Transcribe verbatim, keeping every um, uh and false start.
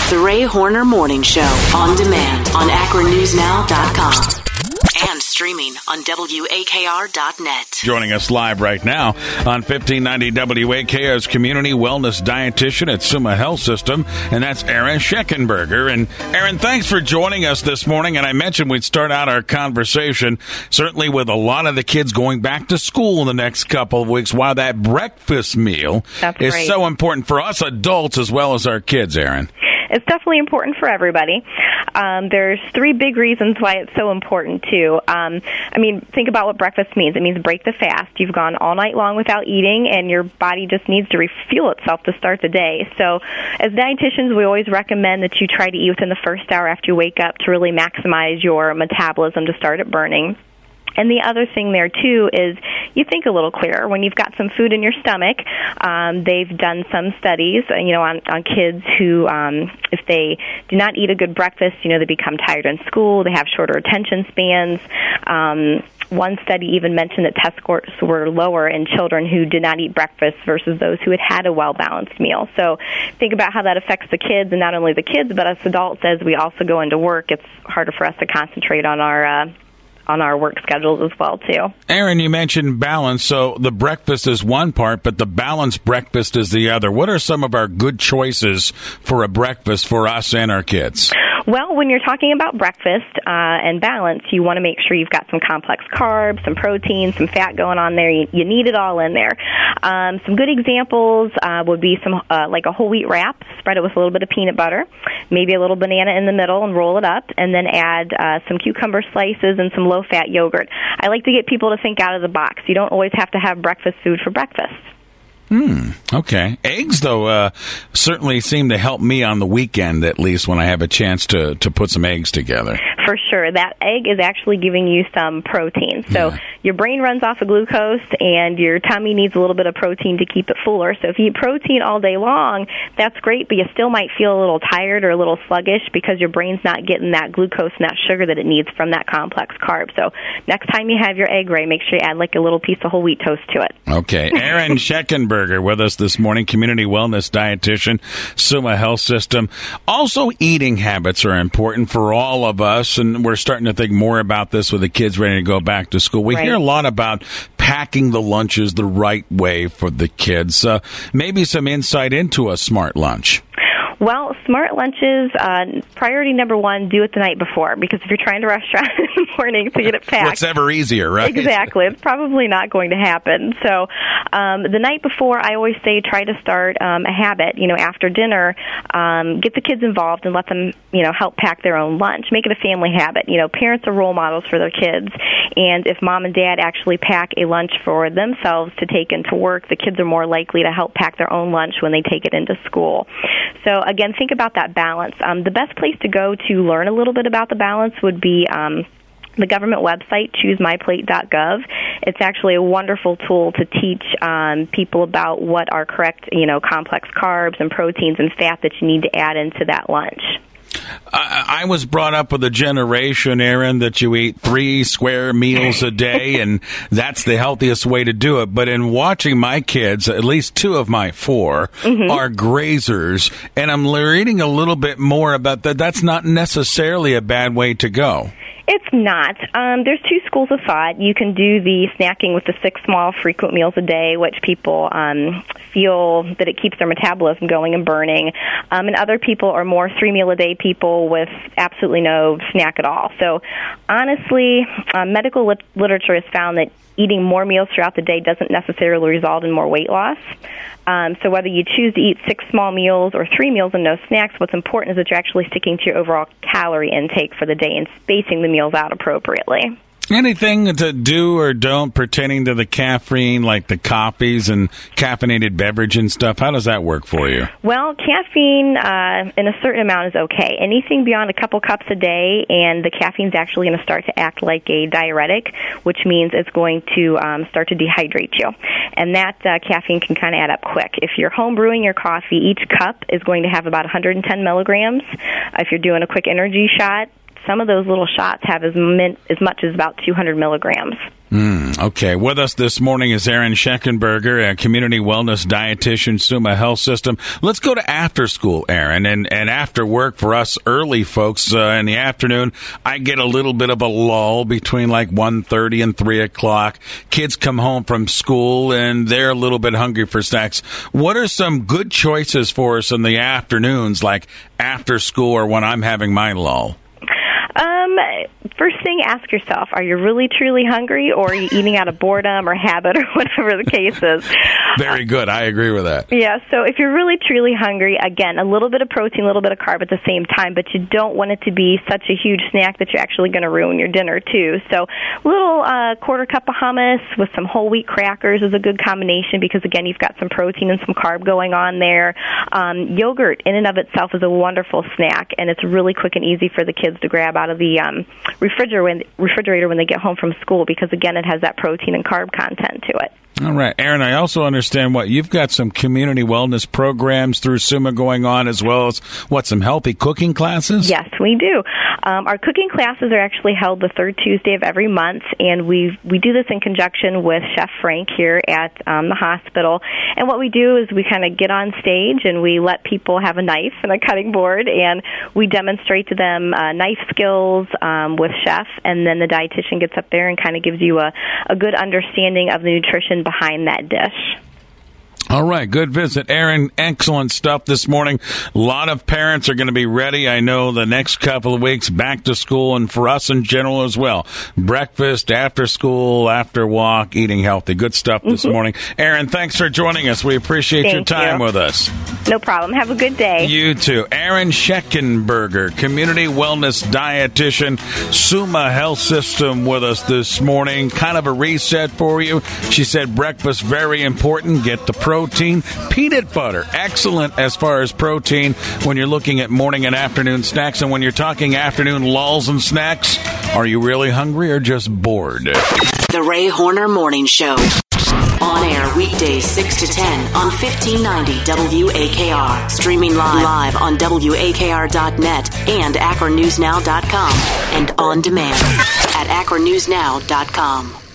The Ray Horner Morning Show, on demand on Akron News Now dot com and streaming on W A K R dot net. Joining us live right now on fifteen ninety W A K R's community wellness dietitian at Summa Health System, and that's Erin Scheckenberger. And Erin, thanks for joining us this morning. And I mentioned we'd start out our conversation, certainly with a lot of the kids going back to school in the next couple of weeks, why that breakfast meal That's is right. so important for us adults as well as our kids, Erin. It's definitely important for everybody. Um, there's three big reasons why it's so important, too. Um, I mean, think about what breakfast means. It means break the fast. You've gone all night long without eating, and your body just needs to refuel itself to start the day. So as dietitians, we always recommend that you try to eat within the first hour after you wake up to really maximize your metabolism to start it burning. And the other thing there, too, is you think a little clearer. When you've got some food in your stomach, um, they've done some studies, uh, you know, on, on kids who, um, if they do not eat a good breakfast, you know, they become tired in school, they have shorter attention spans. Um, one study even mentioned that test scores were lower in children who did not eat breakfast versus those who had had a well-balanced meal. So think about how that affects the kids, and not only the kids, but us adults as we also go into work. It's harder for us to concentrate on our uh on our work schedules as well, too. Erin, you mentioned balance, so the breakfast is one part, but the balanced breakfast is the other. What are some of our good choices for a breakfast for us and our kids? Well, when you're talking about breakfast uh, and balance, you want to make sure you've got some complex carbs, some protein, some fat going on there. You, you need it all in there. Um, some good examples uh, would be some uh, like a whole wheat wrap, spread it with a little bit of peanut butter, maybe a little banana in the middle and roll it up, and then add uh, some cucumber slices and some low-fat yogurt. I like to get people to think out of the box. You don't always have to have breakfast food for breakfast. Hmm. Okay. Eggs, though, uh, certainly seem to help me on the weekend, at least when I have a chance to, to put some eggs together. For sure. That egg is actually giving you some protein. So Yeah. your brain runs off of glucose, and your tummy needs a little bit of protein to keep it fuller. So if you eat protein all day long, that's great, but you still might feel a little tired or a little sluggish because your brain's not getting that glucose and that sugar that it needs from that complex carb. So next time you have your egg, Ray, make sure you add like a little piece of whole wheat toast to it. Okay. Erin Scheckenberger with us this morning, community wellness dietitian, Summa Health System. Also, eating habits are important for all of us, and we're starting to think more about this with the kids ready to go back to school. We Right. hear a lot about packing the lunches the right way for the kids. Uh, maybe some insight into a smart lunch. Well, smart lunches, uh, priority number one, do it the night before, because if you're trying to restaurant in the morning to get it packed. What's ever easier, right? Exactly. It's probably not going to happen. So um, the night before, I always say try to start um, a habit. You know, after dinner, um, get the kids involved and let them, you know, help pack their own lunch. Make it a family habit. You know, parents are role models for their kids. And if mom and dad actually pack a lunch for themselves to take into work, the kids are more likely to help pack their own lunch when they take it into school. So again, think about that balance. Um, the best place to go to learn a little bit about the balance would be um, the government website, choose my plate dot gov. It's actually a wonderful tool to teach um, people about what are correct, you know, complex carbs and proteins and fat that you need to add into that lunch. I, I was brought up with a generation, Erin, that you eat three square meals a day, and that's the healthiest way to do it. But in watching my kids, at least two of my four mm-hmm. are grazers, and I'm reading a little bit more about that. That's not necessarily a bad way to go. It's not. Um, there's two schools of thought. You can do the snacking with the six small frequent meals a day, which people um, feel that it keeps their metabolism going and burning. Um, and other people are more three-meal-a-day people with absolutely no snack at all. So honestly, uh, medical lit- literature has found that eating more meals throughout the day doesn't necessarily result in more weight loss. Um, so whether you choose to eat six small meals or three meals and no snacks, what's important is that you're actually sticking to your overall calorie intake for the day and spacing the meals out appropriately. Anything to do or don't pertaining to the caffeine, like the coffees and caffeinated beverage and stuff? How does that work for you? Well, caffeine uh, in a certain amount is okay. Anything beyond a couple cups a day, and the caffeine's actually going to start to act like a diuretic, which means it's going to um, start to dehydrate you. And that uh, caffeine can kind of add up quick. If you're home brewing your coffee, each cup is going to have about one hundred ten milligrams. Uh, if you're doing a quick energy shot, some of those little shots have as, min- as much as about two hundred milligrams. Mm, okay. With us this morning is Aaron Scheckenberger, a community wellness dietitian, Summa Health System. Let's go to after school, Aaron, and, and after work for us early folks uh, in the afternoon. I get a little bit of a lull between like one thirty and three o'clock. Kids come home from school and they're a little bit hungry for snacks. What are some good choices for us in the afternoons, like after school or when I'm having my lull? Um, first thing, ask yourself, are you really, truly hungry, or are you eating out of boredom or habit or whatever the case is? Very good. I agree with that. Yeah, so if you're really, truly hungry, again, a little bit of protein, a little bit of carb at the same time, but you don't want it to be such a huge snack that you're actually going to ruin your dinner, too. So a little uh, quarter cup of hummus with some whole wheat crackers is a good combination because, again, you've got some protein and some carb going on there. Um, yogurt in and of itself is a wonderful snack, and it's really quick and easy for the kids to grab out of the um, refrigerator when, refrigerator when they get home from school because, again, it has that protein and carb content to it. All right. Aaron, I also understand what you've got some community wellness programs through Summa going on, as well as, what, some healthy cooking classes? Yes, we do. Um, our cooking classes are actually held the third Tuesday of every month, and we we do this in conjunction with Chef Frank here at um, the hospital. And what we do is we kind of get on stage and we let people have a knife and a cutting board, and we demonstrate to them uh, knife skills um, with Chef, and then the dietitian gets up there and kind of gives you a, a good understanding of the nutrition behind that dish. All right, good visit. Aaron, excellent stuff this morning. A lot of parents are going to be ready, I know, the next couple of weeks, back to school, and for us in general as well. Breakfast, after school, after walk, eating healthy. Good stuff this mm-hmm. morning. Aaron, thanks for joining us. We appreciate Thank your time you. with us. No problem. Have a good day. You too. Aaron Scheckenberger, community wellness dietitian, Summa Health System, with us this morning. Kind of a reset for you. She said breakfast, very important. Get the protein. Protein, peanut butter, excellent as far as protein when you're looking at morning and afternoon snacks. And when you're talking afternoon lulls and snacks, are you really hungry or just bored? The Ray Horner Morning Show. On air weekdays six to ten on fifteen ninety W A K R. Streaming live, live on W A K R dot net and Akron News Now dot com. And on demand at Akron News Now dot com.